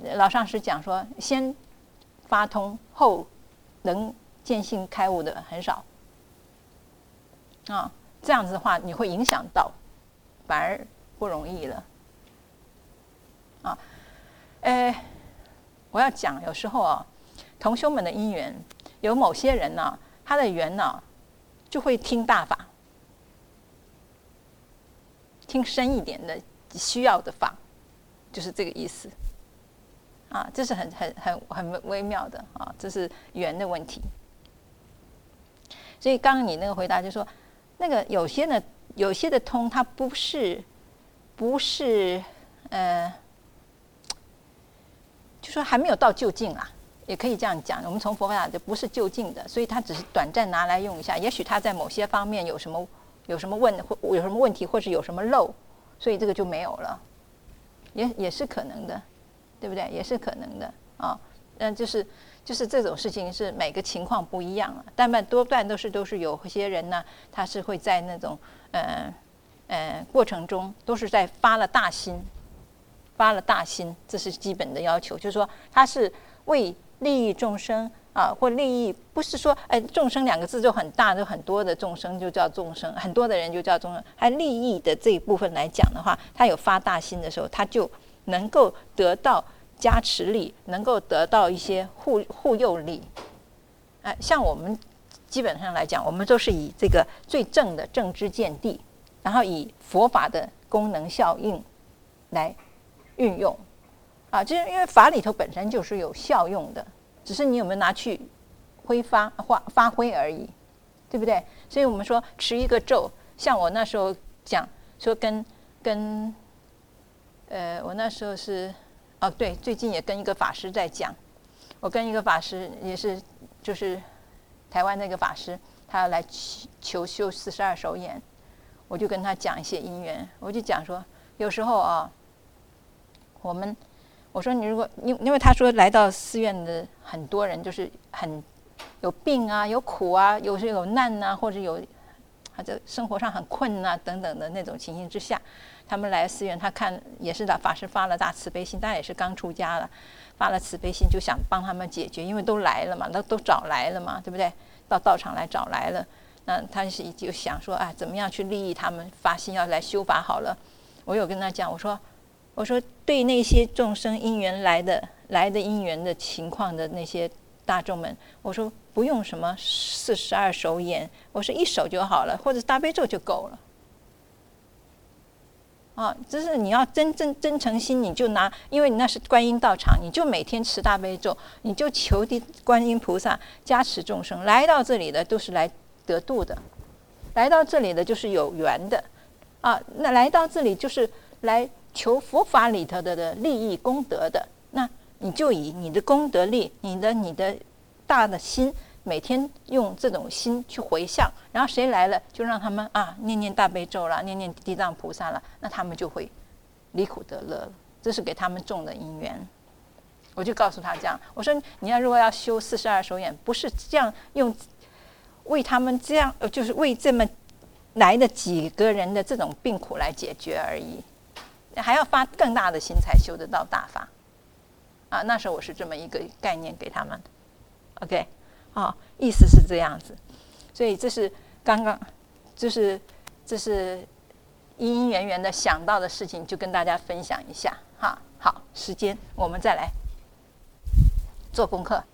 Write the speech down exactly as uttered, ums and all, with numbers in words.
老上师讲说，先发通后能见性开悟的很少啊，这样子的话你会影响到，反而不容易了啊。呃，我要讲，有时候啊，同修们的因缘，有某些人呢、啊，他的缘呢、啊，就会听大法，听深一点的需要的法，就是这个意思啊，这是很很很很微妙的啊，这是缘的问题。所以刚刚你那个回答就是说，那个有些呢，有些的通，它不是不是呃。就说还没有到就近啦，也可以这样讲。我们从佛法就不是就近的，所以它只是短暂拿来用一下。也许它在某些方面有什么有什么问有什么问题，或是有什么漏，所以这个就没有了，也也是可能的，对不对？也是可能的啊。嗯，就是就是这种事情是每个情况不一样了，但多半都是都是有些人呢，他是会在那种呃呃过程中都是在发了大心。发了大心，这是基本的要求，就是说他是为利益众生啊，或利益不是说哎众生两个字就很大，就很多的众生就叫众生，很多的人就叫众生。还利益的这一部分来讲的话，他有发大心的时候，他就能够得到加持力，能够得到一些护护佑力。哎，像我们基本上来讲，我们都是以这个最正的正知见地，然后以佛法的功能效应来运用啊，就是因为法里头本身就是有效用的，只是你有没有拿去挥发发发挥而已，对不对？所以我们说持一个咒，像我那时候讲说跟跟呃，我那时候是哦对，最近也跟一个法师在讲，我跟一个法师也是就是台湾那个法师，他要来求修四十二手眼，我就跟他讲一些因缘，我就讲说有时候啊。我们我说你如果因因为他说来到寺院的很多人就是很有病啊，有苦啊，有时有难啊，或者有他的生活上很困啊等等的那种情形之下，他们来寺院，他看也是的法师发了大慈悲心，当然也是刚出家了，发了慈悲心就想帮他们解决，因为都来了嘛，都都找来了嘛，对不对？到道场来找来了，那他是就想说啊，怎么样去利益他们，发心要来修法好了。我有跟他讲，我说。我说，对那些众生因缘来的来的因缘的情况的那些大众们，我说不用什么四十二手眼，我说一手就好了，或者大悲咒就够了。啊，就是你要真正真诚心，你就拿，因为你那是观音道场，你就每天持大悲咒，你就求地观音菩萨加持众生。来到这里的都是来得度的，来到这里的就是有缘的，啊，那来到这里就是来。求佛法里头的的利益功德的，那你就以你的功德力，你的你的大的心，每天用这种心去回向，然后谁来了就让他们啊念念大悲咒啦，念念地藏菩萨啦，那他们就会离苦得乐了，这是给他们种的因缘。我就告诉他这样，我说你要如果要修四十二手眼，不是这样用为他们这样，就是为这么来的几个人的这种病苦来解决而已。还要发更大的心才修得到大法，啊，那时候我是这么一个概念给他们 ，OK， 啊，意思是这样子，所以这是刚刚，就是这是因因缘缘的想到的事情，就跟大家分享一下，哈，好，时间我们再来做功课。